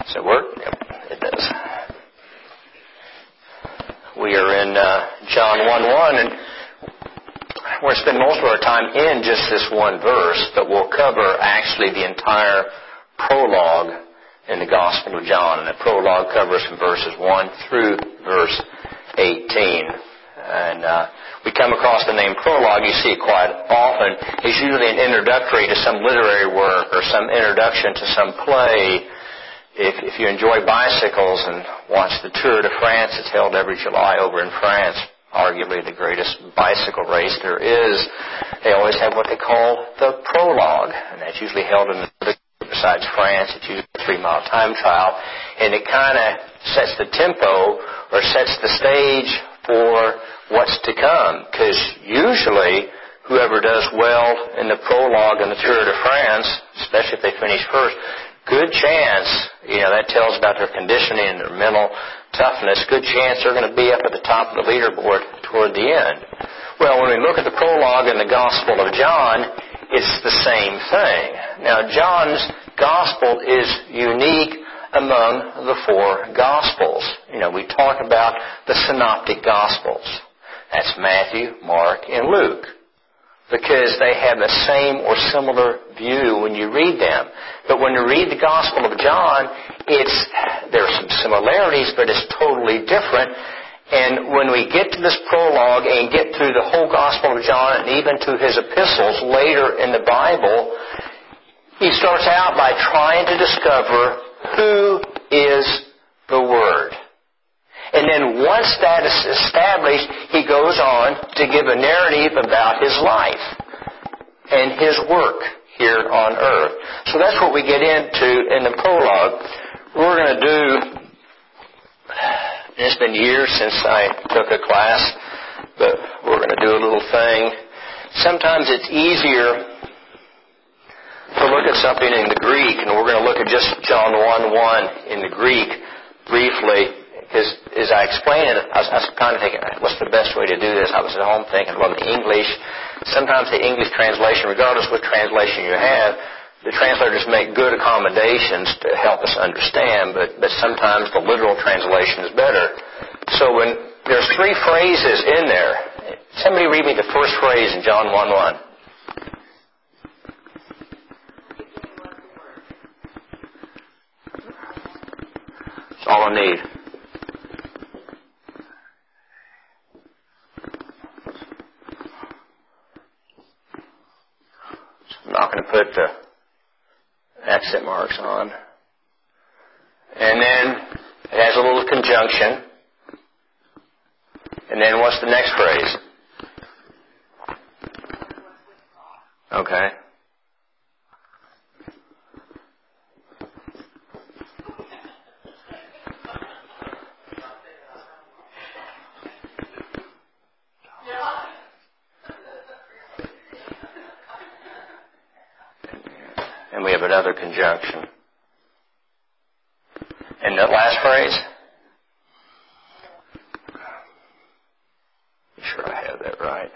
Does it work? Yep, it does. We are in John 1:1, and we're going to spend most of our time in just this one verse, but we'll cover actually the entire prologue in the Gospel of John. And the prologue covers from verses 1 through verse 18. And we come across the name prologue, you see it quite often. It's usually an introductory to some literary work or some introduction to some play. If you enjoy bicycles and watch the Tour de France, it's held every July over in France, arguably the greatest bicycle race there is. They always have what they call the prologue, and that's usually held in the besides France. It's usually a 3-mile time trial, and it kind of sets the tempo or sets the stage for what's to come, because usually whoever does well in the prologue in the Tour de France, especially if they finish first, good chance, that tells about their conditioning and their mental toughness, good chance they're going to be up at the top of the leaderboard toward the end. Well, when we look at the prologue in the Gospel of John, it's the same thing. Now, John's Gospel is unique among the 4 Gospels. We talk about the Synoptic Gospels. That's Matthew, Mark, and Luke, because they have the same or similar view when you read them. But when you read the Gospel of John, there are some similarities, but it's totally different. And when we get to this prologue and get through the whole Gospel of John and even to his epistles later in the Bible, he starts out by trying to discover who is the Word. And then once that is established, he goes on to give a narrative about his life and his work here on earth. So that's what we get into in the prologue. We're going to do, it's been years since I took a class, but we're going to do a little thing. Sometimes it's easier to look at something in the Greek, and we're going to look at just John 1:1 in the Greek briefly. Because as I explained it, I was kind of thinking, what's the best way to do this? I was at home thinking, well, the English, sometimes the English translation, regardless of what translation you have, the translators make good accommodations to help us understand, but sometimes the literal translation is better. So when there's 3 phrases in there, somebody read me the first phrase in John 1:1. That's all I need. I'm not going to put the accent marks on. And then it has a little conjunction. And then what's the next phrase? Okay. And we have another conjunction. And that last phrase? Be sure I have that right.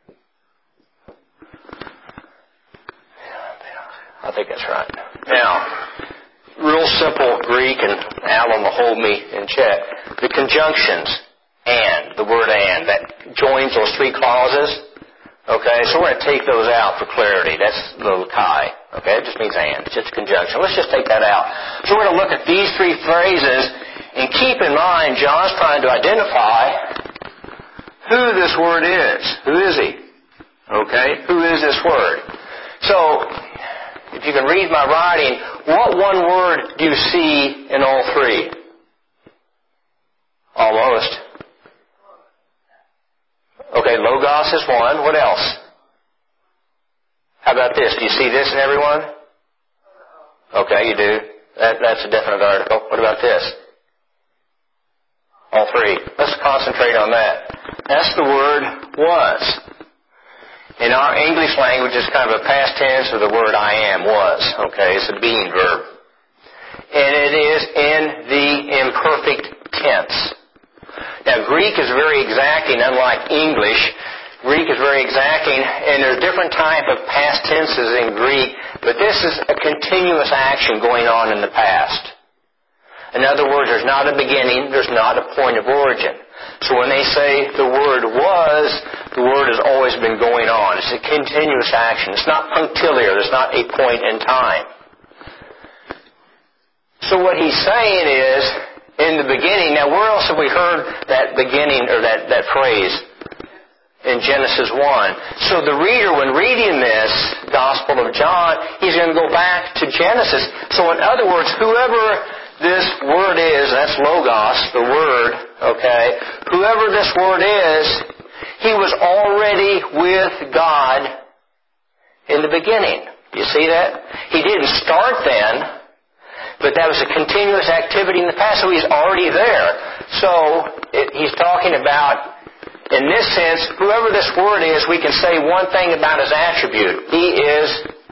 I think that's right. Now, real simple Greek, and Alan will hold me in check. The conjunctions, and, the word and, that joins those 3 clauses. Okay, so we're going to take those out for clarity. That's little chi. Okay, it just means and. It's just a conjunction. Let's just take that out. So we're going to look at these 3 phrases, and keep in mind, John's trying to identify who this word is. Who is he? Okay, who is this word? So, if you can read my writing, what one word do you see in all 3? Almost. Okay, logos is one. What else? How about this? Do you see this in everyone? Okay, you do. That's a definite article. What about this? All 3. Let's concentrate on that. That's the word was. In our English language, it's kind of a past tense of the word I am, was. Okay, it's a being verb. And it is in the imperfect tense. Now, Greek is very exacting, unlike English. Greek is very exacting, and there's different type of past tenses in Greek, but this is a continuous action going on in the past. In other words, there's not a beginning, there's not a point of origin. So when they say the Word was, the Word has always been going on. It's a continuous action. It's not punctiliar. There's not a point in time. So what he's saying is, in the beginning, now where else have we heard that beginning, or that phrase? In Genesis 1. So the reader, when reading this Gospel of John, he's going to go back to Genesis. So in other words, whoever this Word is, that's Logos, the Word, okay, whoever this Word is, he was already with God in the beginning. Do you see that? He didn't start then, but that was a continuous activity in the past, so he's already there. So he's talking about, in this sense, whoever this Word is, we can say one thing about his attribute. He is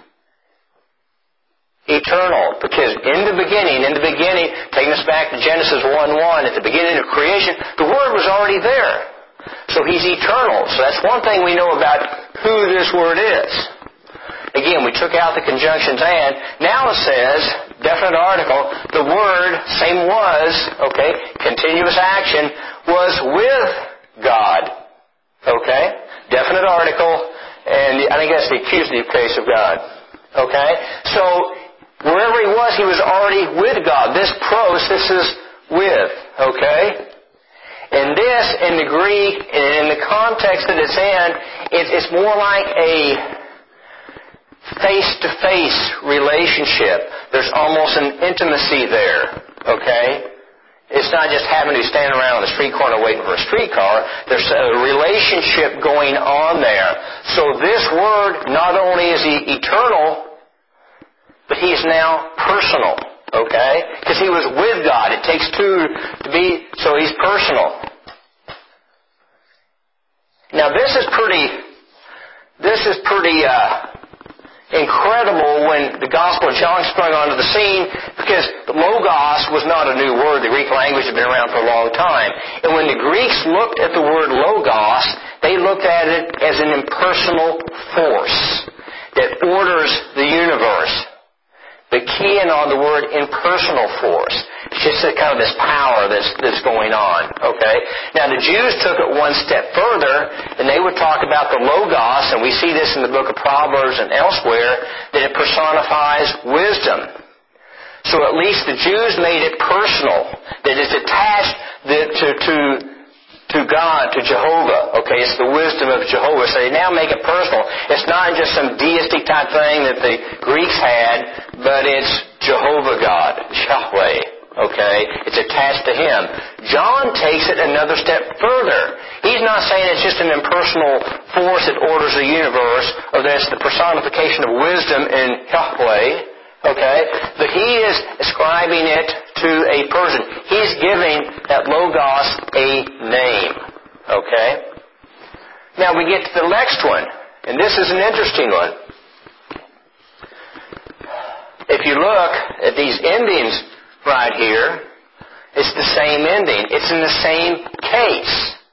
eternal. Because in the beginning, taking us back to Genesis 1:1, at the beginning of creation, the Word was already there. So he's eternal. So that's one thing we know about who this Word is. Again, we took out the conjunctions and. Now it says, definite article, the Word, same was, okay, continuous action, was with God. Okay? Definite article, and I think that's the accusative case of God. Okay? So, wherever he was already with God. This pros, this is with. Okay? And this, in the Greek, in the context that it's in, it's more like a face-to-face relationship. There's almost an intimacy there. Okay? It's not just having to stand around on the street corner waiting for a streetcar. There's a relationship going on there. So this Word, not only is he eternal, but he's now personal. Okay? Because he was with God. It takes two to be, so he's personal. Now this is pretty incredible when the Gospel of John sprung onto the scene, because Logos was not a new word. The Greek language had been around for a long time. And when the Greeks looked at the word Logos, they looked at it as an impersonal force that orders the universe. The key in on the word impersonal force. It's just kind of this power that's going on. Okay? Now the Jews took it one step further, and they would talk about the Logos, and we see this in the book of Proverbs and elsewhere, that it personifies wisdom. So at least the Jews made it personal, that it's attached to God, to Jehovah. Okay, it's the wisdom of Jehovah. So they now make it personal. It's not just some deistic type thing that the Greeks had, but it's Jehovah God, Yahweh. Okay, it's attached to Him. John takes it another step further. He's not saying it's just an impersonal force that orders the universe, or that it's the personification of wisdom in Yahweh. Okay? But he is ascribing it to a person. He's giving that Logos a name. Okay? Now we get to the next one. And this is an interesting one. If you look at these endings right here, it's the same ending. It's in the same case.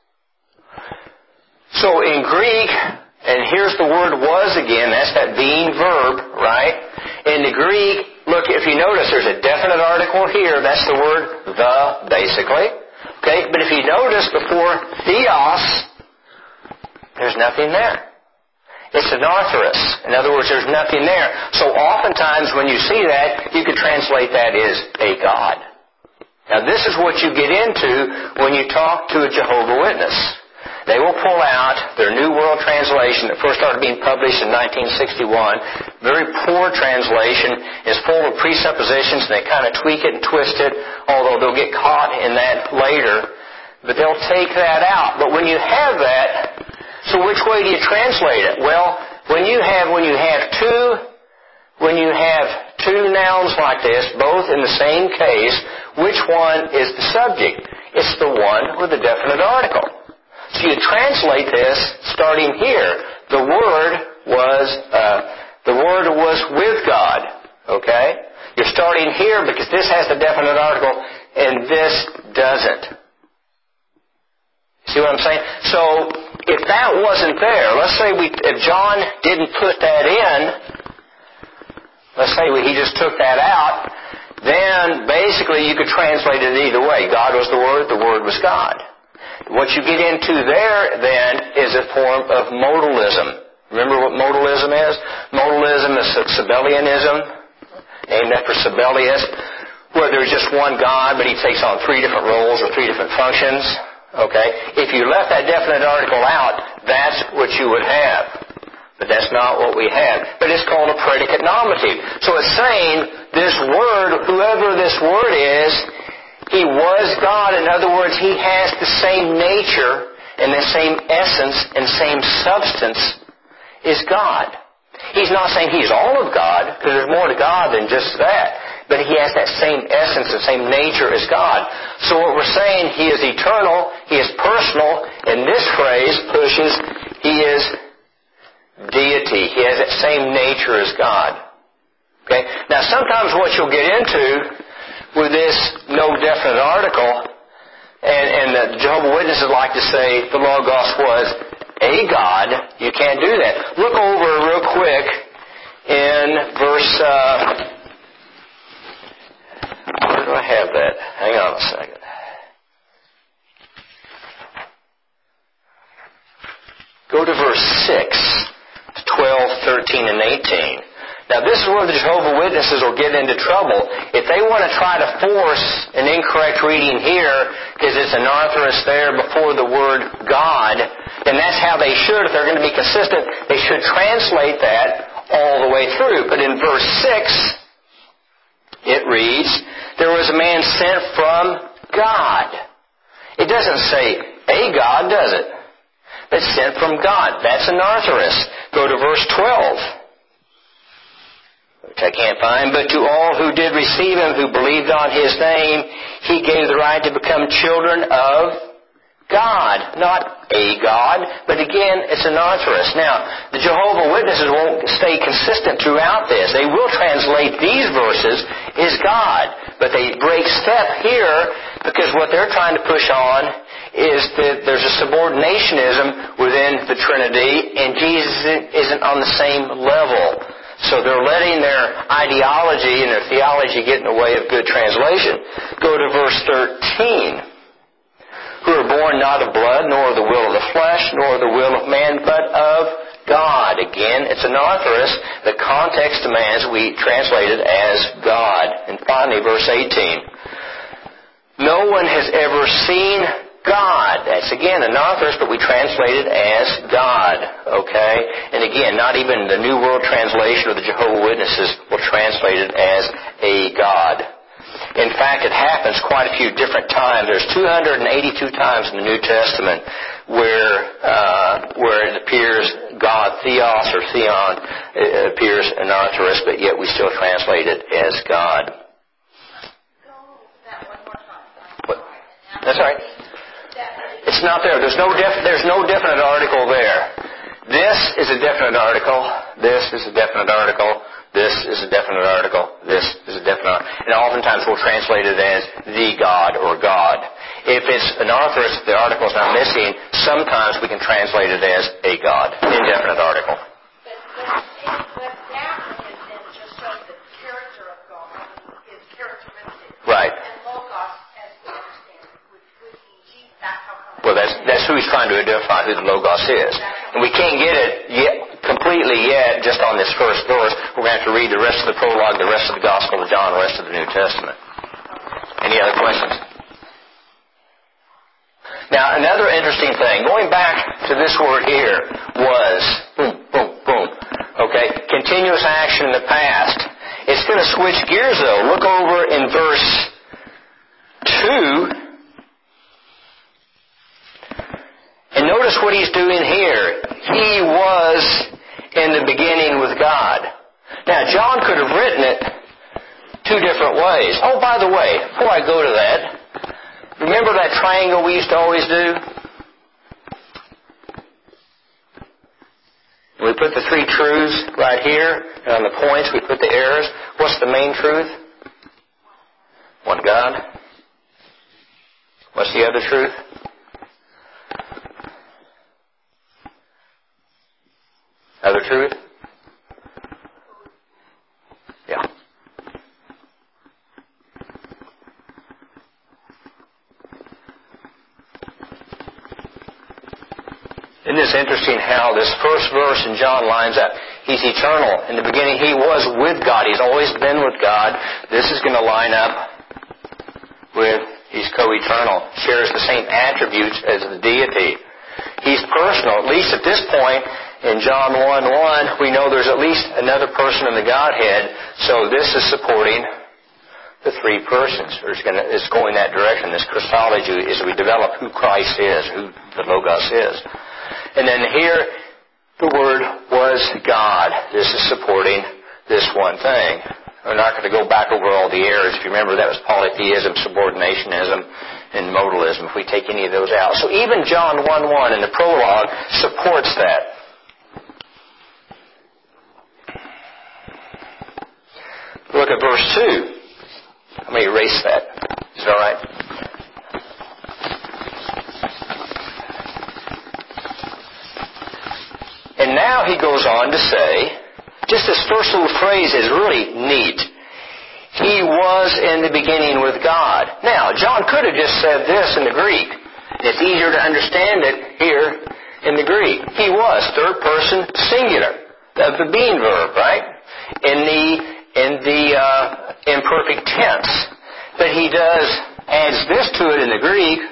So in Greek, and here's the word was again, that's that being verb, right? In the Greek, look, if you notice, there's a definite article here. That's the word the, basically. Okay? But if you notice before theos, there's nothing there. It's an arthrus. In other words, there's nothing there. So oftentimes when you see that, you could translate that as a God. Now this is what you get into when you talk to a Jehovah's Witness. They will pull out their New World Translation that first started being published in 1961. Very poor translation. It's full of presuppositions, and they kind of tweak it and twist it, although they'll get caught in that later. But they'll take that out. But when you have that, so which way do you translate it? Well, when you have two nouns like this, both in the same case, which one is the subject? It's the one with the definite article. So you translate this starting here. The Word was with God. Okay? You're starting here because this has the definite article and this doesn't. See what I'm saying? So if that wasn't there, let's say if John didn't put that in, let's say he just took that out, then basically you could translate it either way. God was the Word was God. What you get into there then is a form of modalism. Remember what modalism is? Modalism is Sabellianism, named after Sabellius, where there's just one God, but he takes on three different roles or three different functions. Okay? If you left that definite article out, that's what you would have. But that's not what we have. But it's called a predicate nominative. So it's saying this Word, whoever this Word is, He was God. In other words, He has the same nature and the same essence and same substance as God. He's not saying He's all of God, because there's more to God than just that. But He has that same essence and same nature as God. So what we're saying, He is eternal, He is personal, and this phrase pushes He is deity. He has that same nature as God. Okay? Now sometimes what you'll get into with this no definite article, and the Jehovah's Witnesses like to say the Logos was a God. You can't do that. Look over real quick in verse, where do I have that? Hang on a second. Go to verse 6. 12, 13, and 18. Now this is where the Jehovah's Witnesses will get into trouble. If they want to try to force an incorrect reading here, because it's an arthrous there before the word God, then that's how they should. If they're going to be consistent, they should translate that all the way through. But in verse 6, it reads, there was a man sent from God. It doesn't say a God, does it? But sent from God. That's an arthrous. Go to verse 12, which I can't find. But to all who did receive Him, who believed on His name, He gave the right to become children of God. Not a God, but again, it's an arthrous. Now, the Jehovah's Witnesses won't stay consistent throughout this. They will translate these verses as God, but they break step here because what they're trying to push on is that there's a subordinationism within the Trinity, and Jesus isn't on the same level. So they're letting their ideology and their theology get in the way of good translation. Go to verse 13. Who are born not of blood, nor of the will of the flesh, nor of the will of man, but of God. Again, it's an arthrous. The context demands we translate it as God. And finally, verse 18. No one has ever seen God. That's again an arthrous, but we translate it as God. Okay? And again, not even the New World Translation or the Jehovah's Witnesses will translate it as a God. In fact, it happens quite a few different times. There's 282 times in the New Testament where it appears God, Theos or Theon, it appears an arthrous, but yet we still translate it as God. What? That's all right. It's not there. There's no definite article there. This is a definite article. This is a definite article. This is a definite article. This is a definite article. And oftentimes we'll translate it as the God or God. If it's an arthrous, the article is not missing, sometimes we can translate it as a God, indefinite article. But that one then just shows the character of God, His characteristics. Right. And Logos, as we understand it, would be Jesus. That's how come. Well, that's who he's trying to identify who the Logos is. And we can't get it completely yet just on this first verse. We're going to have to read the rest of the prologue, the rest of the Gospel of John, the rest of the New Testament. Any other questions? Now, another interesting thing, going back to this word here, was, boom, boom, boom. Okay, continuous action in the past. It's going to switch gears, though. Look over in verse 2. And notice what he's doing here. He was in the beginning with God. Now, John could have written it two different ways. Oh, by the way, before I go to that, remember that triangle we used to always do? We put the three truths right here, and on the points we put the errors. What's the main truth? One God. What's the other truth? Other truth? Yeah. Isn't this interesting how this first verse in John lines up? He's eternal. In the beginning, He was with God. He's always been with God. This is going to line up with He's co-eternal. Shares the same attributes as the deity. He's personal. At least at this point in John 1:1, we know there's at least another person in the Godhead. So this is supporting the three persons. It's going that direction. This Christology is we develop who Christ is, who the Logos is. And then here, the Word was God. This is supporting this one thing. We're not going to go back over all the errors. If you remember, that was polytheism, subordinationism, and modalism, if we take any of those out. So even John 1:1 in the prologue supports that. Look at verse 2. Let me erase that. Is that all right? And now he goes on to say, just this first little phrase is really neat. He was in the beginning with God. Now, John could have just said this in the Greek. It's easier to understand it here in the Greek. He was, third person singular, of the being verb, right? In the imperfect tense. But he adds this to it in the Greek.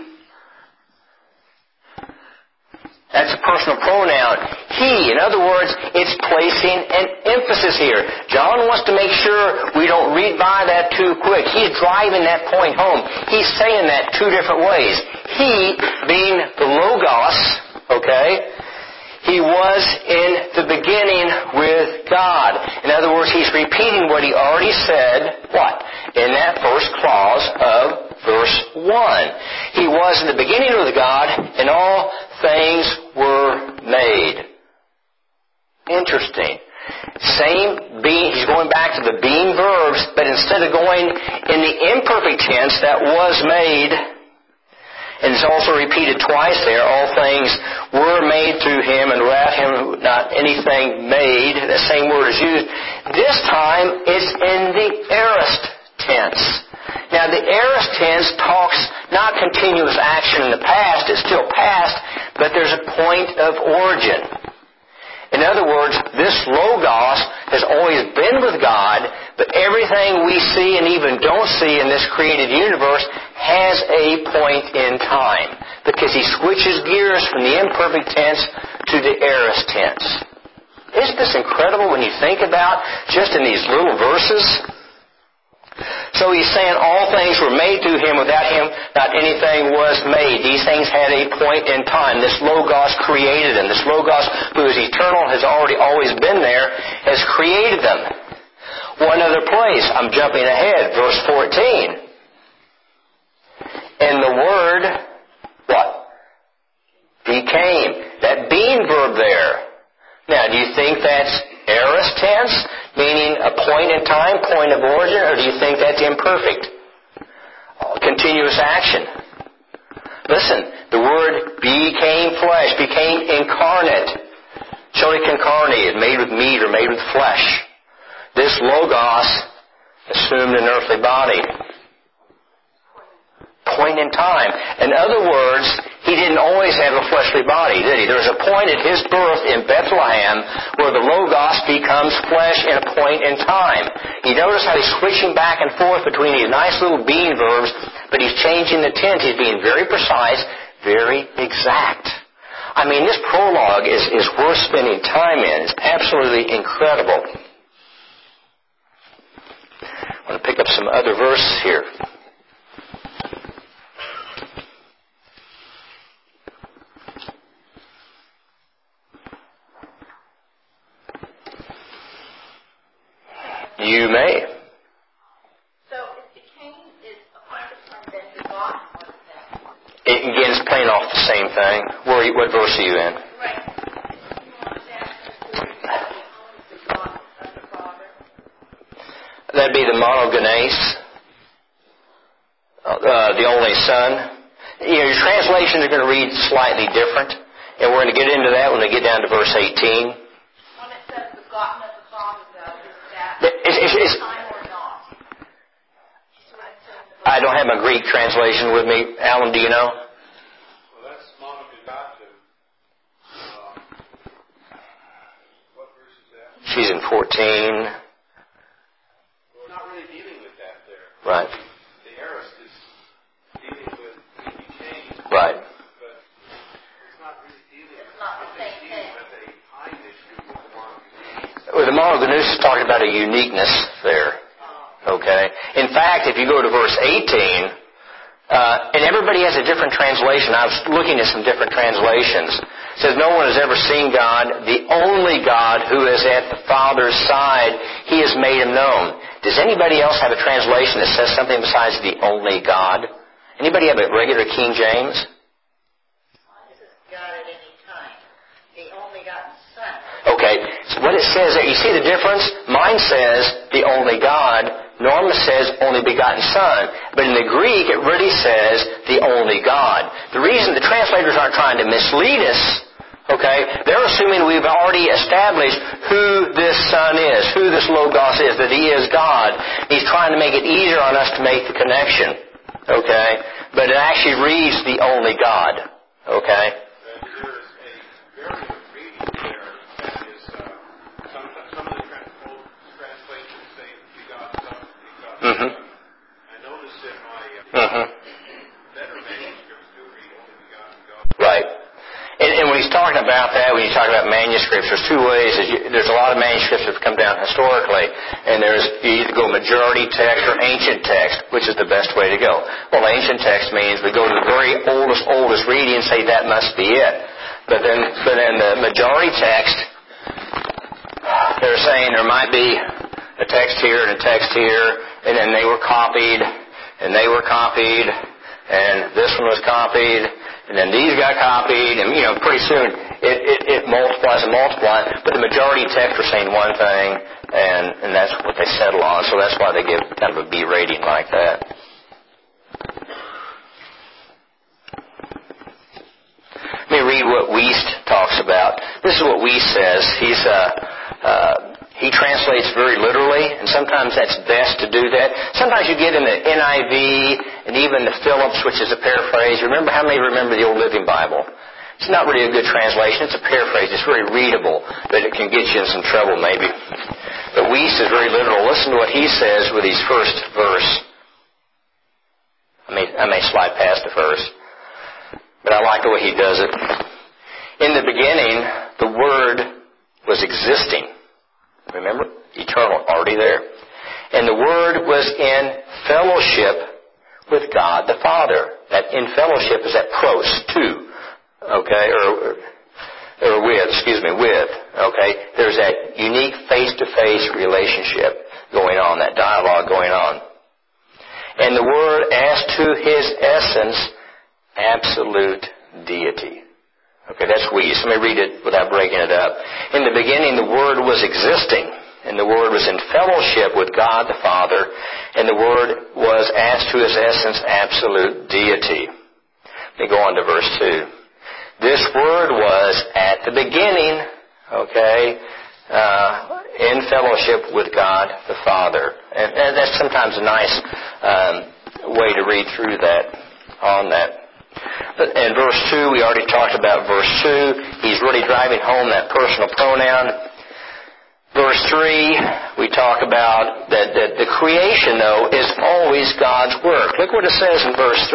That's a personal pronoun. He. In other words, it's placing an emphasis here. John wants to make sure we don't read by that too quick. He's driving that point home. He's saying that two different ways. He, being the Logos, okay, He was in the beginning with God. In other words, he's repeating what he already said, what? In that first clause of verse 1. He was in the beginning with God, and all things were made. Interesting. Same being, he's going back to the being verbs, but instead of going in the imperfect tense, that was made. And it's also repeated twice there. All things were made through Him, and without Him not anything made. The same word is used. This time it's in the aorist tense. Now the aorist tense talks not continuous action in the past. It's still past, but there's a point of origin. In other words, this Logos has always been with God, but everything we see and even don't see in this created universe has a point in time, because He switches gears from the imperfect tense to the aorist tense. Isn't this incredible when you think about just in these little verses? So he's saying all things were made through Him. Without Him, not anything was made. These things had a point in time. This Logos created them. This Logos, who is eternal, has always been there, has created them. One other place, I'm jumping ahead, verse 14. And the Word, what? Became. That being verb there. Now, do you think that's aorist tense, meaning a point in time, point of origin, or do you think that's imperfect? Continuous action. Listen, the Word became flesh, became incarnate. Chili con carne, made with meat or made with flesh. This Logos assumed an earthly body. Point in time. In other words, He didn't always have a fleshly body, did He? There was a point at His birth in Bethlehem where the Logos becomes flesh in a point in time. You notice how He's switching back and forth between these nice little being verbs, but He's changing the tense. He's being very precise, very exact. I mean, this prologue is worth spending time in. It's absolutely incredible. I want to pick up some other verses here. You may. So it became is a point of time that begotten was that. Again, it's playing off the same thing. What verse are you in? Right. You understand the begotten of the Father? That'd be the monogenes, the only Son. You know, your translations are going to read slightly different, and we're going to get into that when we get down to verse 18. When it says begotten of the Father, though, is that time or not? I don't have my Greek translation with me. Alan, do you know? Well, that's monobegotten. She's in 14. We're not really dealing with that there. Right. The aorist is dealing with King James. Right. But it's not really dealing It's not the same thing. with a time issue with the monogenes. Well, the monogenes is talking about a uniqueness there. Okay? In fact, if you go to verse 18, and everybody has a different translation. I was looking at some different translations. It says, no one has ever seen God, the only God who is at the Father's side, He has made Him known. Does anybody else have a translation that says something besides the only God? Anybody have a regular King James? This is God at any time. The only begotten Son. Okay, so what it says there, you see the difference? Mine says the only God. Norma says only begotten Son. But in the Greek, it really says the only God. The reason the translators aren't trying to mislead us, okay, they're assuming we've already established who this Son is, who this Logos is, that He is God. He's trying to make it easier on us to make the connection, okay? But it actually reads the only God, okay? There is a variant of reading there that is, some of the translations say begotten Son, begotten Mm-hmm. Son. I noticed in my better manuscripts do read only begotten God. Right. And when he's talking about that, when you talk about manuscripts, there's two ways. There's a lot of manuscripts that have come down historically, and you either go majority text or ancient text, which is the best way to go. Well, ancient text means we go to the very oldest reading and say that must be it. But then the majority text, they're saying there might be a text here and a text here, and then they were copied, and they were copied, and this one was copied, and then these got copied, and, pretty soon it multiplies and multiplies, but the majority text are saying one thing, and that's what they settle on, so that's why they give kind of a B rating like that. Let me read what Wiest talks about. This is what Wiest says. He translates very literally, and sometimes that's best to do that. Sometimes you get in the NIV and even the Phillips, which is a paraphrase. How many remember the Old Living Bible? It's not really a good translation. It's a paraphrase. It's very readable, but it can get you in some trouble maybe. But Wiest is very literal. Listen to what he says with his first verse. I may slide past the verse, but I like the way he does it. In the beginning, the Word was existing. Remember? Eternal, already there. And the Word was in fellowship with God the Father. That in fellowship is that pros, two. Okay? Or with. Okay? There's that unique face-to-face relationship going on, that dialogue going on. And the Word, as to His essence, absolute deity. Okay, that's Wiest. Let me read it without breaking it up. In the beginning, the Word was existing, and the Word was in fellowship with God the Father, and the Word was, as to His essence, absolute deity. Let me go on to verse 2. This Word was at the beginning, okay, in fellowship with God the Father. And that's sometimes a nice way to read through that, on that. In verse 2, we already talked about verse 2. He's really driving home that personal pronoun. Verse 3, we talk about that the creation, though, is always God's work. Look what it says in verse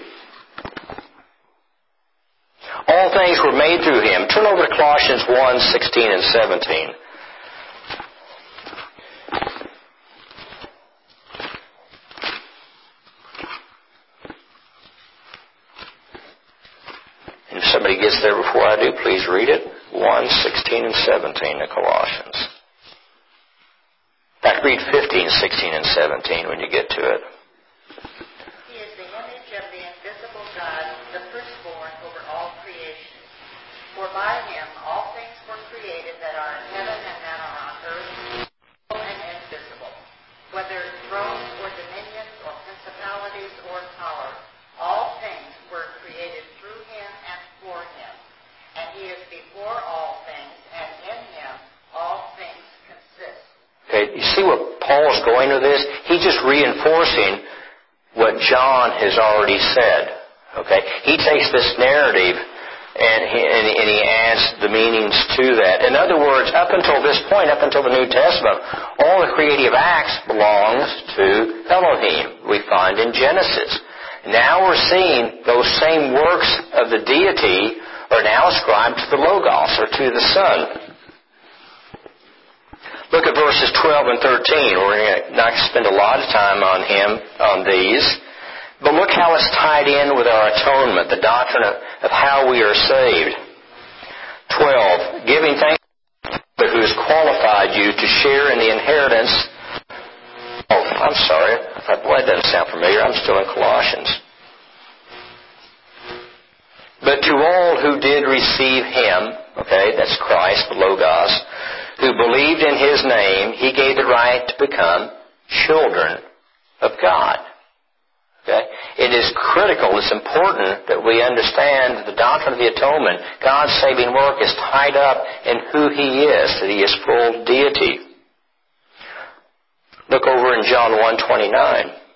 3. All things were made through Him. Turn over to Colossians 1:16 and 17. If somebody gets there before I do, please read it. 1:16 and 17 in Colossians. In fact, read 15, 16, and 17 when you get to it. He is the image of the invisible God, the firstborn over all creation. For by Him all things were created that are in heaven and that are on earth, visible and invisible, whether thrones or dominions or principalities or powers. All things were created through Him and for Him. And He is before all things, and in Him all things consist. Okay, you see where Paul's going with this? He's just reinforcing what John has already said. Okay, he takes this narrative And he adds the meanings to that. In other words, up until this point, up until the New Testament, all the creative acts belongs to Elohim, we find in Genesis. Now we're seeing those same works of the deity are now ascribed to the Logos, or to the Son. Look at verses 12 and 13. We're not going to spend a lot of time on these. But look how it's tied in with our atonement, the doctrine of how we are saved. 12, giving thanks to God who has qualified you to share in the inheritance. Oh, I'm sorry. That doesn't sound familiar. I'm still in Colossians. But to all who did receive Him, okay, that's Christ, the Logos, who believed in His name, He gave the right to become children of God. Okay? It is critical, it's important that we understand the doctrine of the atonement. God's saving work is tied up in who He is, that He is full deity. Look over in John 1:29.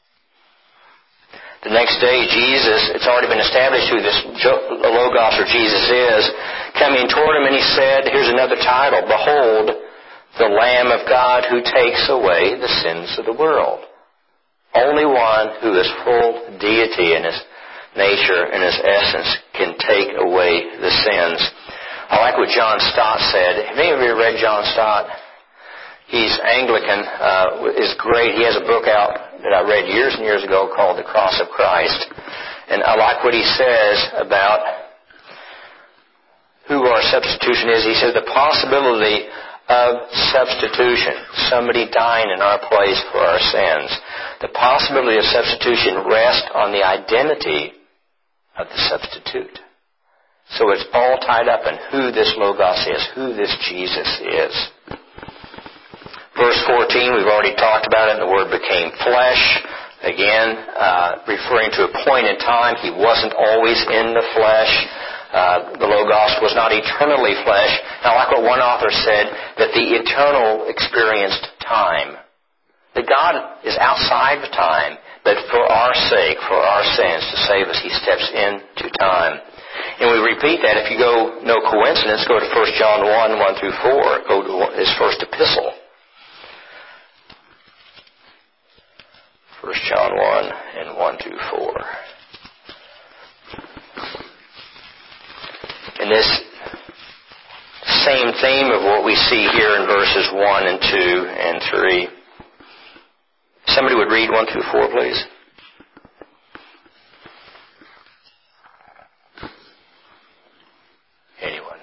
The next day, Jesus, it's already been established who this Logos or Jesus is, coming toward Him, and He said, here's another title, Behold, the Lamb of God who takes away the sins of the world. Only one who is full deity in His nature and His essence can take away the sins. I like what John Stott said. Have any of you read John Stott? He's Anglican, is great. He has a book out that I read years and years ago called The Cross of Christ. And I like what he says about who our substitution is. He says the possibility of substitution, somebody dying in our place for our sins. The possibility of substitution rests on the identity of the substitute. So it's all tied up in who this Logos is, who this Jesus is. Verse 14, we've already talked about it, and the Word became flesh. Again, referring to a point in time, He wasn't always in the flesh. The Logos was not eternally flesh. Now, like what one author said, that the eternal experienced time. That God is outside of time, but for our sake, for our sins, to save us, He steps into time. And we repeat that. If you go, no coincidence, go to 1 John 1, 1 through 4. Go to His first epistle. 1 John 1 and 1 through 4. And this same theme of what we see here in verses 1 and 2 and 3. Somebody would read 1 through 4, please. Anyone.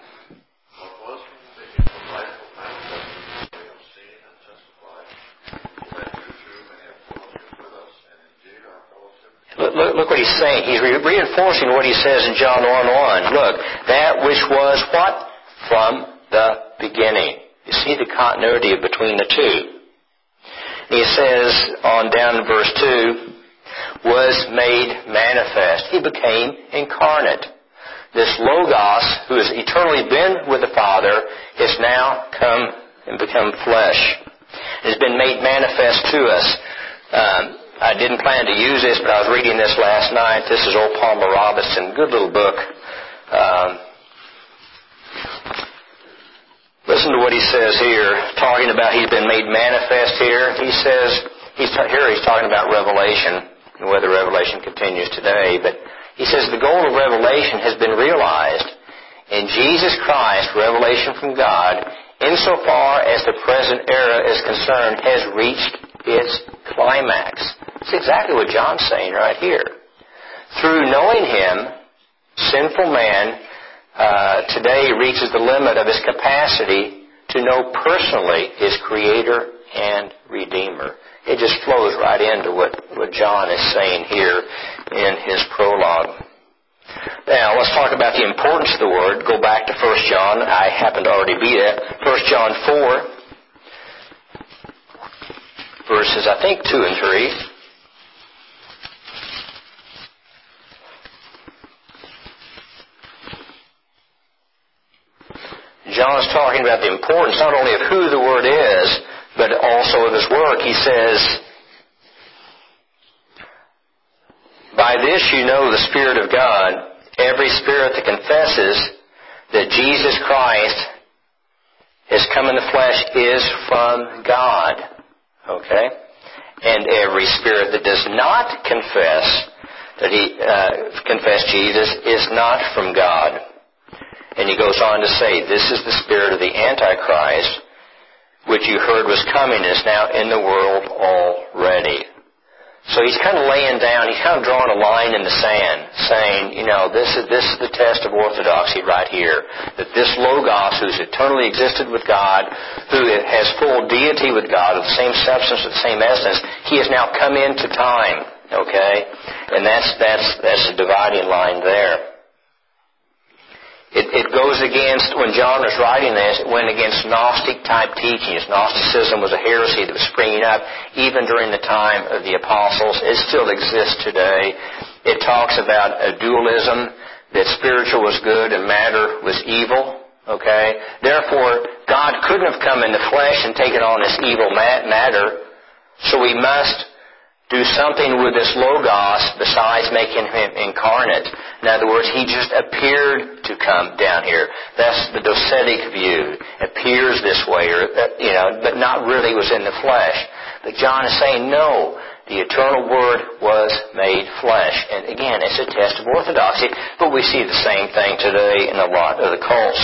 Look what he's saying. He's reinforcing what he says in John 1:1. Look, that which was what? From the beginning. You see the continuity between the two. He says on down in verse 2, was made manifest. He became incarnate. This Logos, who has eternally been with the Father, has now come and become flesh. It has been made manifest to us. I didn't plan to use this, but I was reading this last night. This is old Palmer Robinson. Good little book. Listen to what he says here, talking about he's been made manifest here. He says, he's talking about Revelation, and whether Revelation continues today. But he says the goal of Revelation has been realized. In Jesus Christ, revelation from God, insofar as the present era is concerned, has reached its climax. It's exactly what John's saying right here. Through knowing Him, sinful man today reaches the limit of his capacity to know personally his Creator and Redeemer. It just flows right into what John is saying here in his prologue. Now, let's talk about the importance of the Word. Go back to 1 John. I happen to already be there. 1 John 4, verses, I think, 2 and 3. John is talking about the importance not only of who the Word is, but also of His work. He says, by this you know the Spirit of God. Every spirit that confesses that Jesus Christ has come in the flesh is from God. Okay? And every spirit that does not confess Jesus is not from God. And he goes on to say, this is the spirit of the Antichrist, which you heard was coming, is now in the world already. So he's kind of laying down, he's kind of drawing a line in the sand, saying, this is the test of orthodoxy right here. That this Logos, who's eternally existed with God, who has full deity with God, of the same substance, of the same essence, he has now come into time. Okay? And that's the dividing line there. It goes against, when John was writing this, it went against Gnostic-type teachings. Gnosticism was a heresy that was springing up even during the time of the apostles. It still exists today. It talks about a dualism, that spiritual was good and matter was evil. Okay? Therefore, God couldn't have come in the flesh and taken on this evil matter, so we must do something with this Logos besides making him incarnate. In other words, he just appeared to come down here. That's the docetic view. Appears this way, but not really was in the flesh. But John is saying, no, the eternal Word was made flesh. And again, it's a test of orthodoxy, but we see the same thing today in a lot of the cults.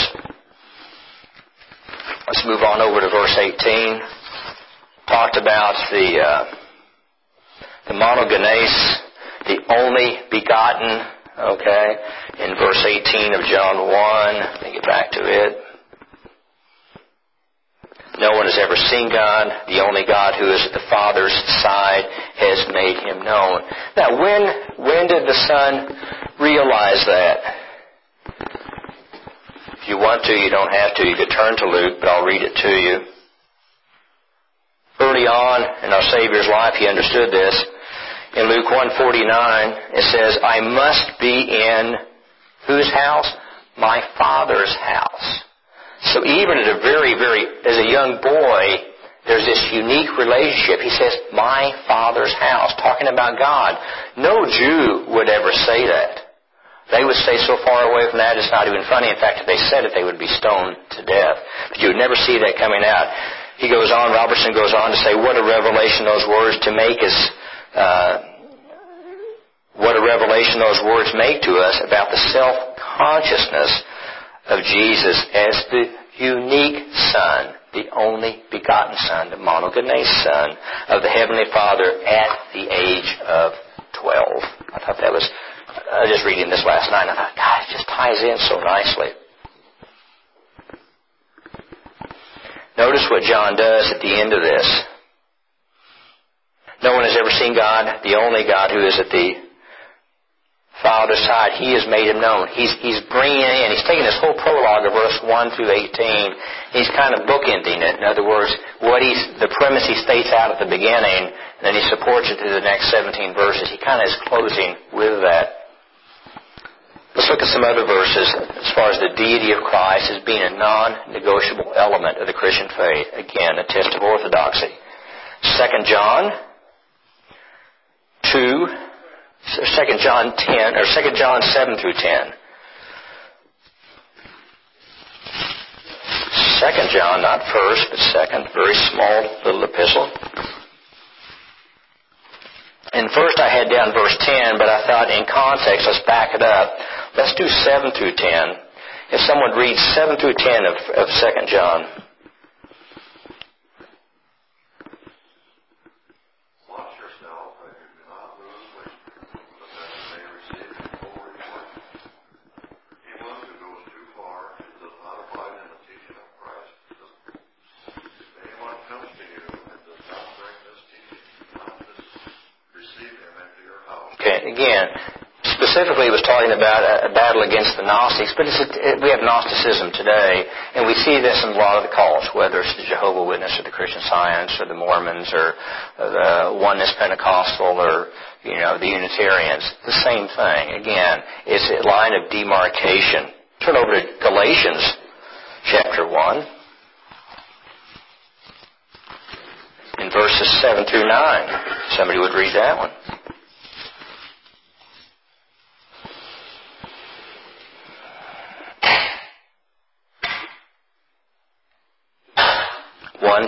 Let's move on over to verse 18. Talked about the monogenes, the only begotten, okay, in verse 18 of John 1. Let me get back to it. No one has ever seen God. The only God who is at the Father's side has made him known. Now, when did the Son realize that? If you want to, you don't have to. You could turn to Luke, but I'll read it to you. Early on in our Savior's life, he understood this. In Luke 1:49, it says, I must be in whose house? My Father's house. So even at as a young boy, there's this unique relationship. He says, my Father's house, talking about God. No Jew would ever say that. They would stay so far away from that, it's not even funny. In fact, if they said it, they would be stoned to death. But you would never see that coming out. He goes on, Robertson goes on to say, what a revelation those words to make us, what a revelation those words make to us about the self-consciousness of Jesus as the unique Son, the only begotten Son, the monogenes Son of the Heavenly Father at the age of 12. I thought that was, I was just reading this last night, and I thought, God, it just ties in so nicely. Notice what John does at the end of this. No one has ever seen God, the only God who is at the Father's side. He has made him known. He's bringing it in. He's taking this whole prologue of verse 1 through 18. He's kind of bookending it. In other words, the premise he states out at the beginning, and then he supports it through the next 17 verses. He kind of is closing with that. Let's look at some other verses as far as the deity of Christ as being a non-negotiable element of the Christian faith. Again, a test of orthodoxy. 2 John 2 John 7 through 10. 2 John, not first, but second, very small little epistle. And first I had down verse 10, but I thought in context, let's back it up. Let's do 7 through 10. If someone reads 7 through 10 of 2 John. Again, specifically it was talking about a battle against the Gnostics, but we have Gnosticism today, and we see this in a lot of the cults, whether it's the Jehovah's Witness or the Christian Science or the Mormons or the Oneness Pentecostal or, the Unitarians. The same thing. Again, it's a line of demarcation. Turn over to Galatians chapter 1 in verses 7 through 9. Somebody would read that one.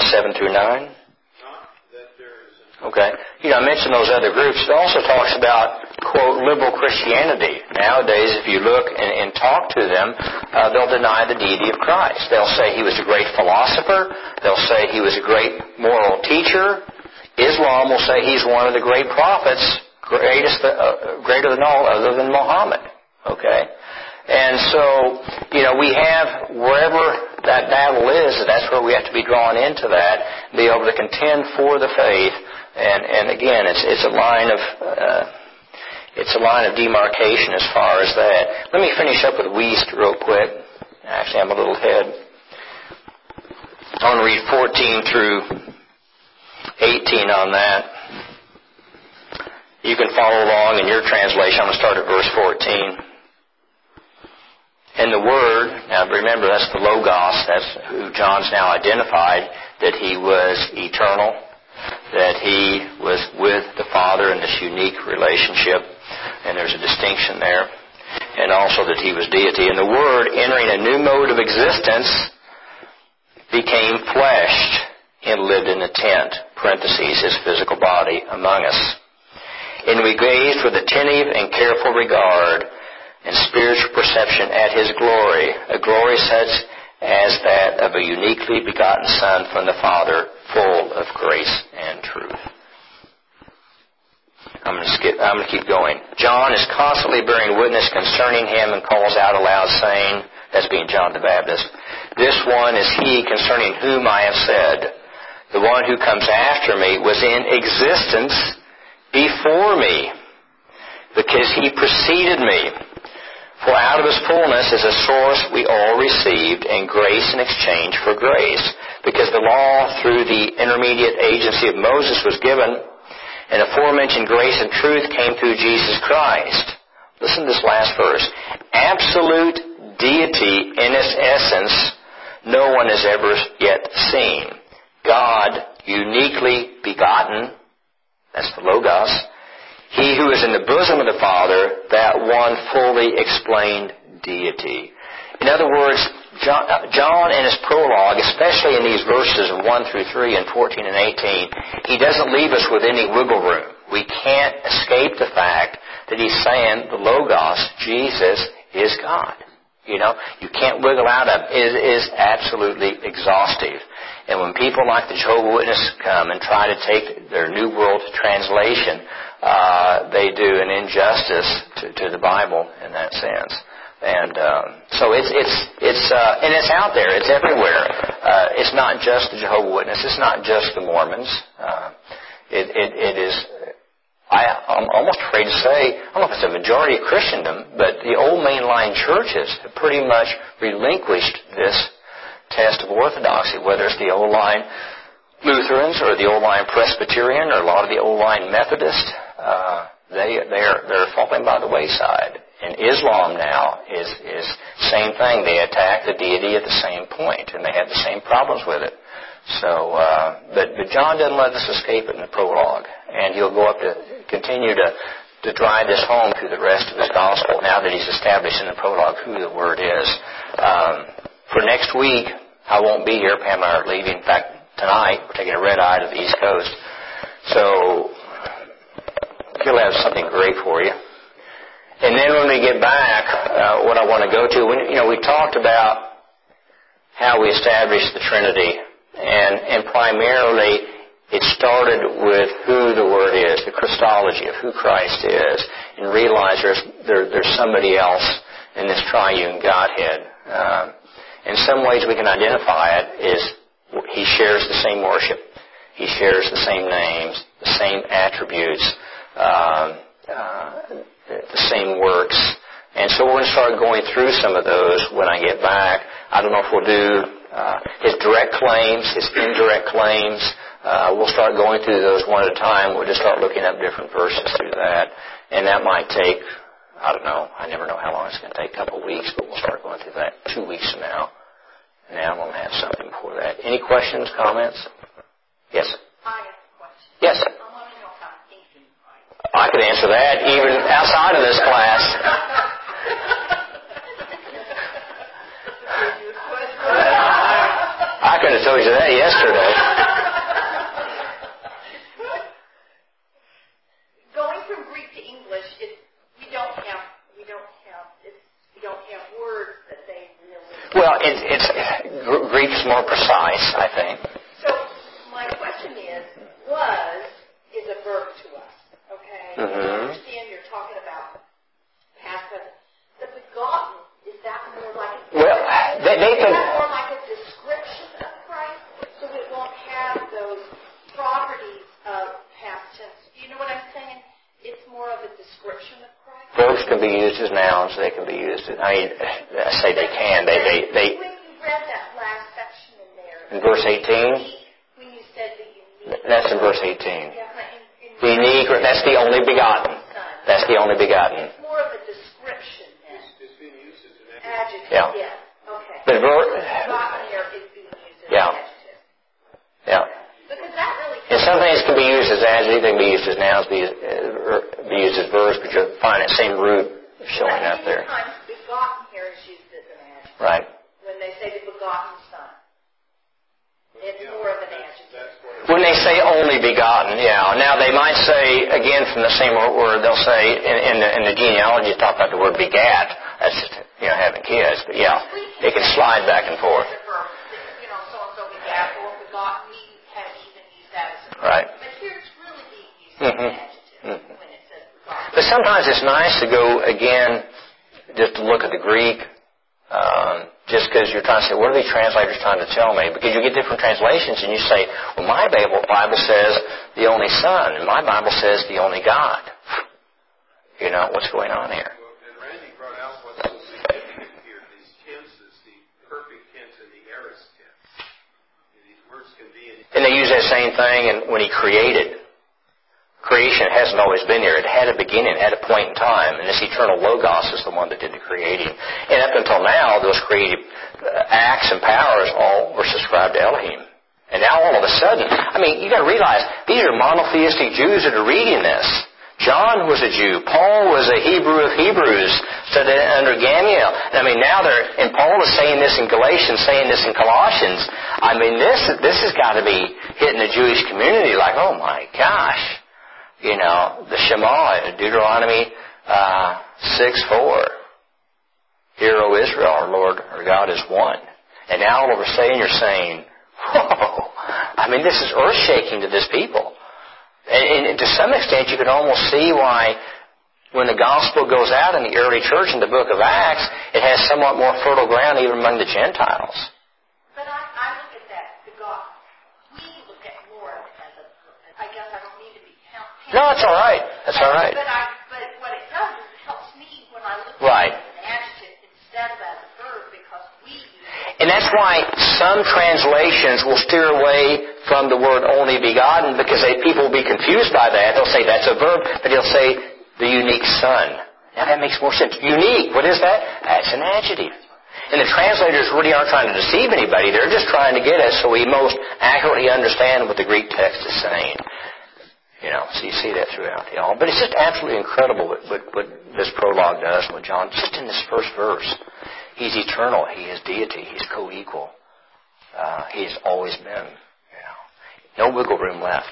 7 through 9? Not that there is. Okay. I mentioned those other groups. It also talks about, quote, liberal Christianity. Nowadays, if you look and talk to them, they'll deny the deity of Christ. They'll say he was a great philosopher. They'll say he was a great moral teacher. Islam will say he's one of the great prophets, greater than all other than Muhammad. Okay? And so, we have, wherever that battle is, that's where we have to be drawn into that, be able to contend for the faith. And again, it's a line of demarcation as far as that. Let me finish up with Wuest real quick. Actually, I'm a little ahead. I want to read 14 through 18 on that. You can follow along in your translation. I'm going to start at verse 14. And the Word, now remember that's the Logos, that's who John's now identified, that he was eternal, that he was with the Father in this unique relationship, and there's a distinction there, and also that he was deity. And the Word, entering a new mode of existence, became fleshed and lived in a tent, parentheses, his physical body, among us. And we gazed with attentive and careful regard and spiritual perception at his glory, a glory such as that of a uniquely begotten Son from the Father, full of grace and truth. I'm going to keep going. John is constantly bearing witness concerning him and calls out aloud saying, that's being John the Baptist, this one is he concerning whom I have said, the one who comes after me was in existence before me, because he preceded me. For out of his fullness is a source we all received, and grace in exchange for grace. Because the law, through the intermediate agency of Moses, was given, and aforementioned grace and truth came through Jesus Christ. Listen to this last verse. Absolute deity in its essence, no one has ever yet seen. God, uniquely begotten, that's the Logos, he who is in the bosom of the Father, that one fully explained deity. In other words, John in his prologue, especially in these verses of 1 through 3 and 14 and 18, he doesn't leave us with any wiggle room. We can't escape the fact that he's saying the Logos, Jesus, is God. You can't wiggle out of it. It is absolutely exhaustive. And when people like the Jehovah's Witnesses come and try to take their New World Translation, they do an injustice to the Bible in that sense. And so it's out there. It's everywhere. It's not just the Jehovah's Witnesses. It's not just the Mormons. It is. I'm almost afraid to say, I don't know if it's a majority of Christendom, but the old mainline churches have pretty much relinquished this test of orthodoxy, whether it's the old line Lutherans or the old line Presbyterian or a lot of the old line Methodists. They're falling by the wayside. And Islam now is same thing. They attack the deity at the same point, and they have the same problems with it. So, but John doesn't let us escape it in the prologue, and he'll go up to continue to drive this home through the rest of his gospel. Now that he's established in the prologue who the Word is. For next week, I won't be here. Pam and I are leaving. In fact, tonight we're taking a red eye to the East Coast. So he'll have something great for you. And then when we get back, what I want to go to, we talked about how we established the Trinity. And primarily, it started with who the Word is, the Christology of who Christ is, and realize there's somebody else in this triune Godhead. In some ways, we can identify it as he shares the same worship, he shares the same names, the same attributes, the same works. And so we're going to start going through some of those when I get back. I don't know if we'll do his direct claims, his indirect claims. We'll start going through those one at a time. We'll just start looking up different verses through that. And that might take, I don't know, I never know how long it's going to take, a couple of weeks, but we'll start going through that 2 weeks from now. Now I'm going to have something before that. Any questions, comments? Yes? I have a question. Yes? I want to know how I'm thinking right. I could answer that even outside of this class. I could have told you that yesterday. Greek's more precise, I think. So my question is a verb to us, okay? I understand you're talking about past present. The begotten, is that more like more like a description of Christ? So it won't have those properties of past tense. Do you know what I'm saying? It's more of a description of Christ. Verbs can be used as nouns. They can be used as, I say they can. They when you read that last section in there. In verse 18? When you said the unique. That's in verse 18. Yeah, the unique, that's the only begotten. That's the only begotten. It's more of a description then. It's being used as an adjective. Yeah. Yeah. Okay. But begotten here is being used as an adjective. Yeah. Because that really. And some things can be used as adjectives, they can be used as nouns, be used as verbs, but you'll find that same root showing up there. Sometimes begotten here is used as an adjective. Right. When they say the begotten son. It's more of an adjective. When they say only begotten, yeah. Now they might say, again from the same word, they'll say, in the genealogy, talk about the word begat. That's just, having kids. But yeah, it can slide back and forth. So-and-so begat or begotten, we have even used that as a verb. Right. But here it's really being used as an adjective when it says begotten. But sometimes it's nice to go, again, just to look at the Greek, just because you're trying to say, what are these translators trying to tell me? Because you get different translations and you say, well, my Bible says the only Son, and my Bible says the only God. What's going on here? And Randy brought out what's so significant here, these tenses, the perfect tense and the aorist tense. These words can be in... And they use that same thing when He created. Creation hasn't always been here. It had a beginning, it had a point in time, and this eternal Logos is the one that did the creating. And up until now, those creative acts and powers all were subscribed to Elohim. And now all of a sudden, you got to realize, these are monotheistic Jews that are reading this. John was a Jew. Paul was a Hebrew of Hebrews, studied under Gamaliel. Now and Paul is saying this in Galatians, saying this in Colossians. This has got to be hitting the Jewish community like, oh my gosh. The Shema, Deuteronomy 6:4. Hear, O Israel, our Lord, our God is one. And now all of a sudden you're saying, whoa, this is earth-shaking to this people. And to some extent you can almost see why when the gospel goes out in the early church in the book of Acts, it has somewhat more fertile ground even among the Gentiles. But I look at that, begotten. We look at more of it as I guess I don't need to be counting. No, that's all right. That's all right. But what it does is it helps me when I look at right. it as an adjective instead of as a verb because we use it. And that's why some translations will steer away from the word only begotten because people will be confused by that. They'll say that's a verb, but they'll say the unique Son. Now that makes more sense. Unique, what is that? That's an adjective. And the translators really aren't trying to deceive anybody. They're just trying to get us so we most accurately understand what the Greek text is saying. So you see that throughout But it's just absolutely incredible what this prologue does, what John, just in this first verse. He's eternal. He is deity. He's co-equal. He has always been. No wiggle room left.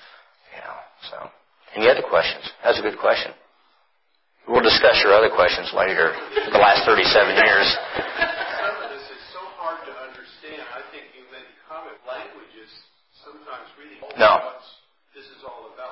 So, any other questions? That's a good question. We'll discuss your other questions later. The last 37 years. Some of this is so hard to understand. I think you made a comment. Language is sometimes really what this is all about.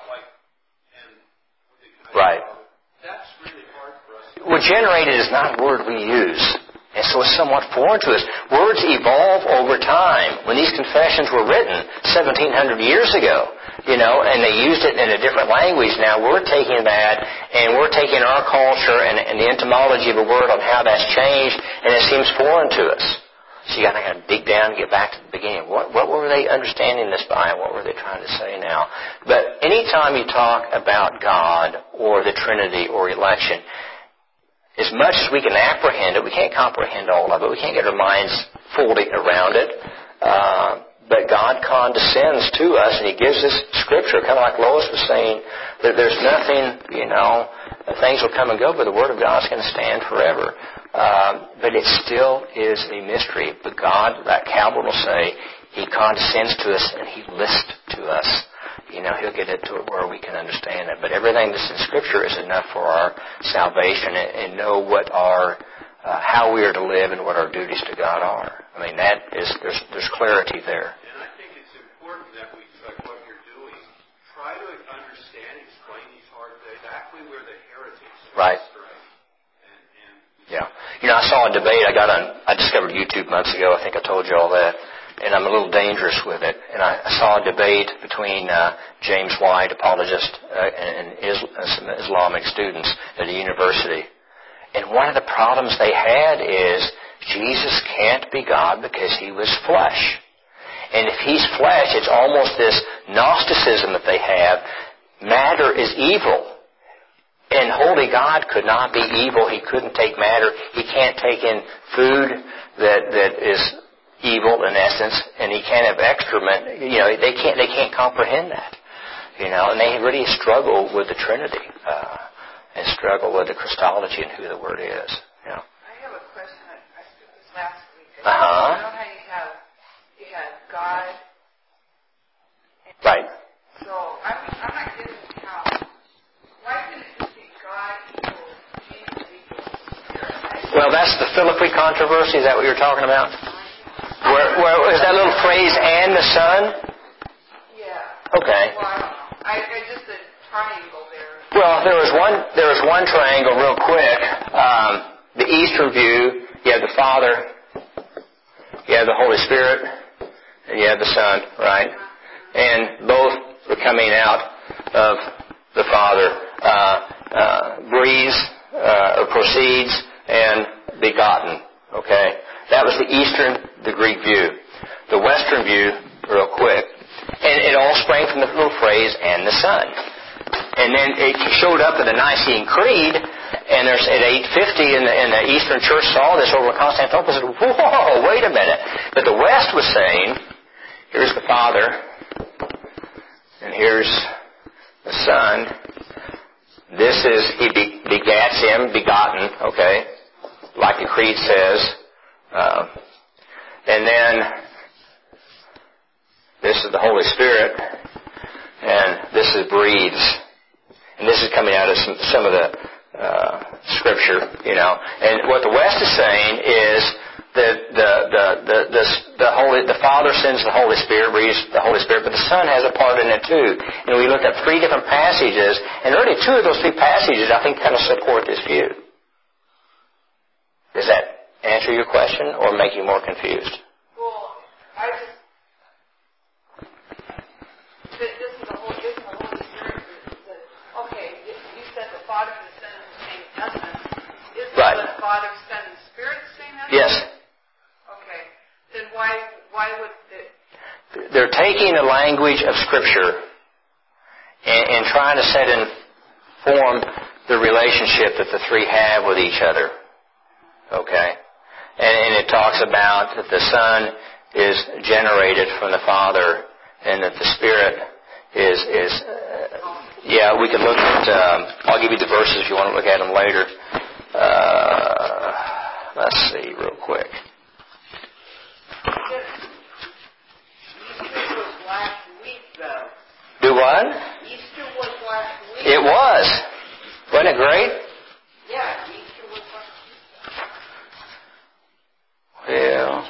Right. That's really hard for us. Well, generated is not a word we use. And so it's somewhat foreign to us. Words evolve over time. When these confessions were written 1,700 years ago, and they used it in a different language, now we're taking that and we're taking our culture and the etymology of a word on how that's changed, and it seems foreign to us. So you got to dig down and get back to the beginning. What were they understanding this by? What were they trying to say now? But anytime you talk about God or the Trinity or election, as much as we can apprehend it, we can't comprehend all of it. We can't get our minds folding around it. But God condescends to us, and He gives us Scripture, kind of like Lois was saying, that there's nothing, things will come and go, but the Word of God is going to stand forever. But it still is a mystery. But God, that Calvin will say, He condescends to us and He lists to us. He'll get it to where we can understand it. But everything that's in Scripture is enough for our salvation and know what our how we are to live and what our duties to God are. I mean, there's clarity there. And I think it's important that we, like what you're doing, try to understand, explain these hard things, exactly where the heretics are. Right. Yeah. I saw a debate I discovered YouTube months ago. I think I told you all that. And I'm a little dangerous with it. And I saw a debate between James White, apologist, and some Islamic students at a university. And one of the problems they had is Jesus can't be God because He was flesh. And if He's flesh, it's almost this Gnosticism that they have. Matter is evil. And holy God could not be evil. He couldn't take matter. He can't take in food that is evil in essence, and He can't have excrement. They can't comprehend that. And they really struggle with the Trinity. And struggle with the Christology and who the Word is. I have a question. I took this last week. Uh-huh. You know how you had God. Right. So I'm not getting how. Why couldn't it just be God equals Jesus equals Spirit? Well, that's the Philippi controversy. Is that what you're talking about? Where is that little phrase, and the Son? Yeah. Okay. Well, I don't know. I just a triangle there. Well, there was one triangle real quick. The Eastern view, you have the Father, you have the Holy Spirit, and you have the Son, right? And both are coming out of the Father. Breathes, or proceeds, and begotten. Okay? That was the Eastern, the Greek view. The Western view, real quick, and it all sprang from the little phrase, and the Son. And then it showed up in the Nicene Creed, and there's at 850, and the Eastern Church saw this over Constantinople and said, whoa, wait a minute. But the West was saying, here's the Father, and here's the Son. This is, He begats Him, begotten, okay, like the Creed says. And then this is the Holy Spirit, and this is breathes. And this is coming out of some of the Scripture, And what the West is saying is that the Father sends the Holy Spirit, breathes the Holy Spirit, but the Son has a part in it too. And we looked at 3 different passages, and really 2 of those 3 passages I think kind of support this view. Does that answer your question or make you more confused? Well, this is the Holy Spirit. Okay, you said the Father and the Son are the same essence. Isn't right. the Father, Son, and Spirit the same essence? Yes. Okay. Then why would it... They're taking the language of Scripture and trying to set in form the relationship that the 3 have with each other. Okay? And it talks about that the Son is generated from the Father and that the Spirit is yeah, we can look at, I'll give you the verses if you want to look at them later. Let's see real quick. Easter was last week, though. Do what? Easter was last week. It was. Wasn't it great? Yeah, Easter was last week. Well,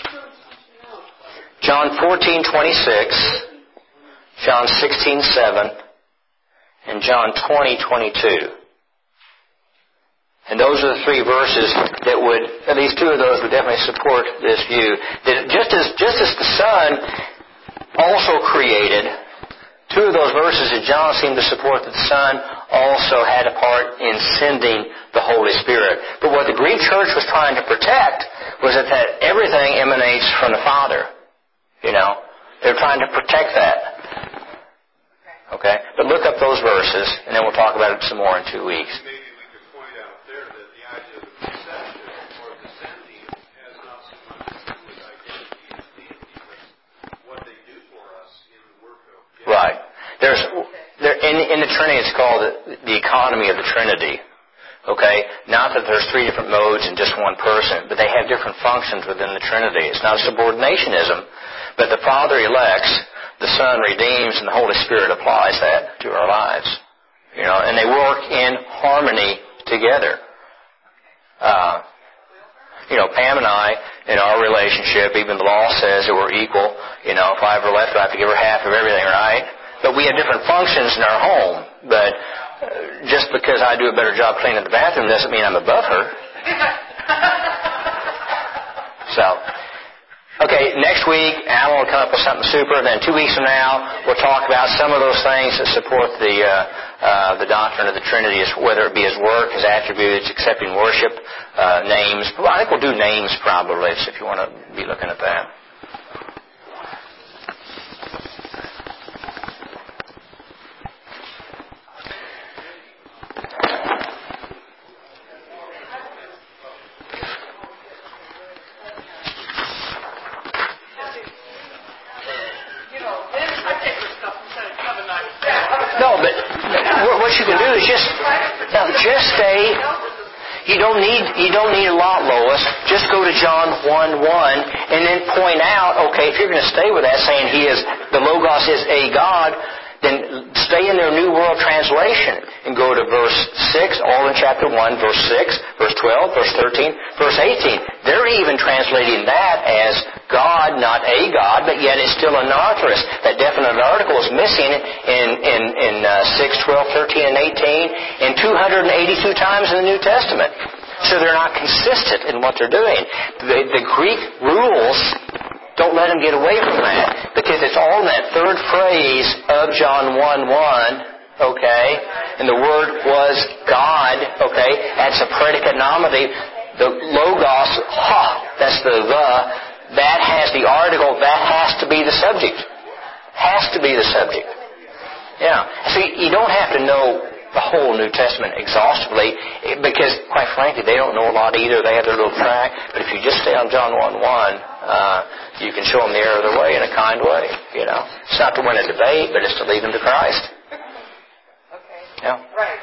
John 14:26, John 16:7, and John 20:22. And those are the 3 verses that would, at least 2 of those would definitely support this view. That just as the Son also created, 2 of those verses in John seem to support that the Son also had a part in sending the Holy Spirit. But what the Greek church was trying to protect was that everything emanates from the Father. They're trying to protect that. Okay? But look up those verses, and then we'll talk about it some more in 2 weeks. Maybe we could point out there that the idea of procession or descending has not so much to do with identity as deity, but what they do for us in the work of God. Right. In the Trinity, it's called the economy of the Trinity. Okay? Not that there's 3 different modes in just one person, but they have different functions within the Trinity. It's not subordinationism, but the Father elects, the Son redeems, and the Holy Spirit applies that to our lives. And they work in harmony together. Pam and I, in our relationship, even the law says that we're equal. If I ever left her, I have to give her half of everything, right? But we have different functions in our home. But just because I do a better job cleaning the bathroom doesn't mean I'm above her. Okay, next week, Alan will come up with something super. Then 2 weeks from now, we'll talk about some of those things that support the doctrine of the Trinity, whether it be His work, His attributes, accepting worship, names. Well, I think we'll do names probably, so if you want to be looking at that. No, but what you can do is just stay. You don't need a lot, Lois. Just go to John 1:1 and then point out. Okay, if you're going to stay with that, saying the Logos is a God, then stay in their New World Translation and go to verse 6, all in chapter 1, verse 6, verse 12, verse 13, verse 18. They're even translating that as God, not a God, but yet it's still anarthrous. That definite article is missing in 6, 12, 13, and 18, and 282 times in the New Testament. So they're not consistent in what they're doing. The Greek rules don't let them get away from that, because it's all in that third phrase of John 1:1, okay? And the Word was God, okay? That's a predicate nominative. The Logos, that's that has the article, that has to be the subject. Has to be the subject. Yeah. So you don't have to know the whole New Testament exhaustively, because, quite frankly, they don't know a lot either. They have their little track. But if you just stay on John 1:1, you can show them the error of their way in a kind way. It's not to win a debate, but it's to lead them to Christ. Okay. Yeah. Right.